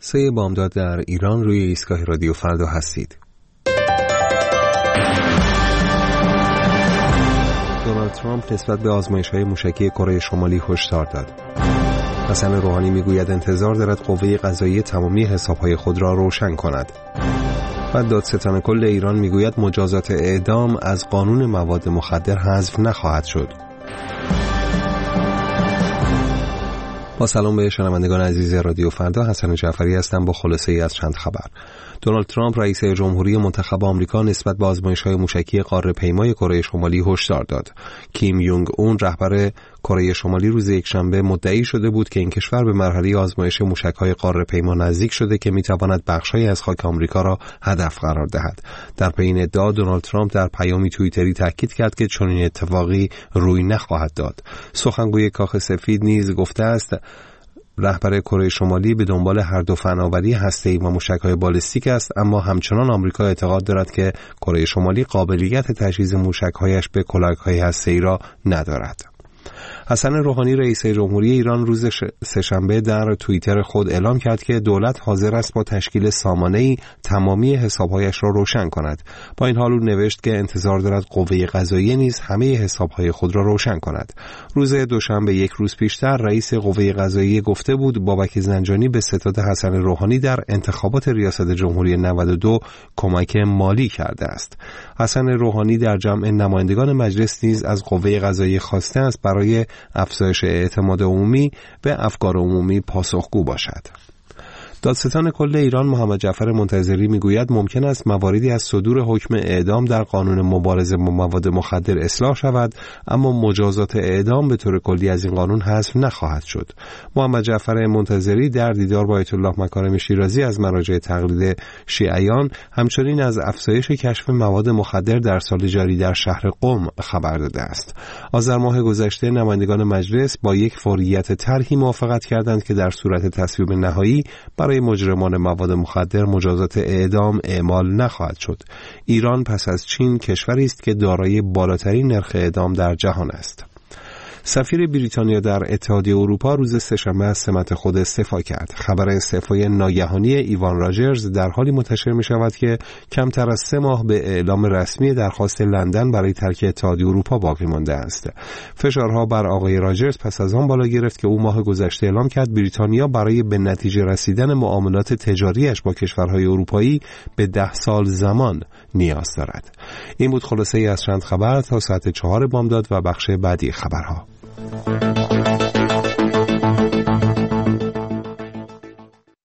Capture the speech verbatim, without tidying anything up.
سه بامداد در ایران روی ایستگاه رادیو فردا هستید. دونالد ترامپ نسبت به آزمایش‌های موشکی کره شمالی هشدار داد. حسن روحانی میگوید انتظار دارد قوه قضاییه تمامی حساب‌های خود را روشن کند. و دادستان کل ایران میگوید مجازات اعدام از قانون مواد مخدر حذف نخواهد شد. با سلام به شنوندگان عزیز رادیو فردا، حسن جعفری هستم با خلاصه ای از چند خبر. دونالد ترامپ رئیس جمهوری منتخب آمریکا نسبت به آزمایش‌های موشکی قاره‌پیمای کره شمالی هشدار داد. کیم یونگ اون رهبر کره شمالی روز یکشنبه مدعی شده بود که این کشور به مرحله آزمایش موشک‌های قاره‌پیما نزدیک شده که می‌تواند بخش‌هایی از خاک آمریکا را هدف قرار دهد. در پی این ادعا دونالد ترامپ در پیامی توییتری تاکید کرد که چنین اتفاقی روی نخواهد داد. سخنگوی کاخ سفید نیز گفته است رهبر کره شمالی به دنبال هر دو فناوری هسته‌ای و موشک‌های بالستیک است، اما همچنان آمریکا اعتقاد دارد که کره شمالی قابلیت تجهیز موشک‌هایش به کلاهک‌های هسته‌ای را ندارد. حسن روحانی رئیس جمهوری ایران روز سه‌شنبه در توییتر خود اعلام کرد که دولت حاضر است با تشکیل سامانه‌ای تمامی حساب‌هایش را روشن کند. با این حال او نوشت که انتظار دارد قوه قضاییه نیز همه حساب‌های خود را روشن کند. روز دوشنبه یک روز پیشتر رئیس قوه قضاییه گفته بود بابک زنجانی به ستاد حسن روحانی در انتخابات ریاست جمهوری نود و دو کمک مالی کرده است. حسن روحانی در جمع نمایندگان مجلس نیز از قوه قضاییه خواسته است برای افزایش اعتماد عمومی به افکار عمومی پاسخگو باشد. دادستان کل ایران محمد جعفر منتظری میگوید ممکن است مواردی از صدور حکم اعدام در قانون مبارزه با مواد مخدر اصلاح شود، اما مجازات اعدام به طور کلی از این قانون حذف نخواهد شد. محمد جعفر منتظری در دیدار با آیت الله مکارم شیرازی از مراجع تقلید شیعیان همچنین از افزایش کشف مواد مخدر در سال جاری در شهر قم خبر داده است. آذر ماه گذشته نمایندگان مجلس با یک فوریت طرحی موافقت کردند که در صورت تصویب نهایی برای مجرمان مواد مخدر مجازات اعدام اعمال نخواهد شد. ایران پس از چین کشوری است که دارای بالاترین نرخ اعدام در جهان است. سفیر بریتانیا در اتحادیه اروپا روز سه‌شنبه از سمت خود استعفا کرد. خبر استعفای ناگهانی ایوان راجرز در حالی منتشر می شود که کمتر از سه ماه به اعلام رسمی درخواست لندن برای ترک اتحادیه اروپا باقی مانده است. فشارها بر آقای راجرز پس از آن بالا گرفت که او ماه گذشته اعلام کرد بریتانیا برای به نتیجه رسیدن معاملات تجاریش با کشورهای اروپایی به ده سال زمان نیاز دارد. این بود خلاصه ای از چند خبر تا ساعت چهار بامداد و بخش بعدی خبرها.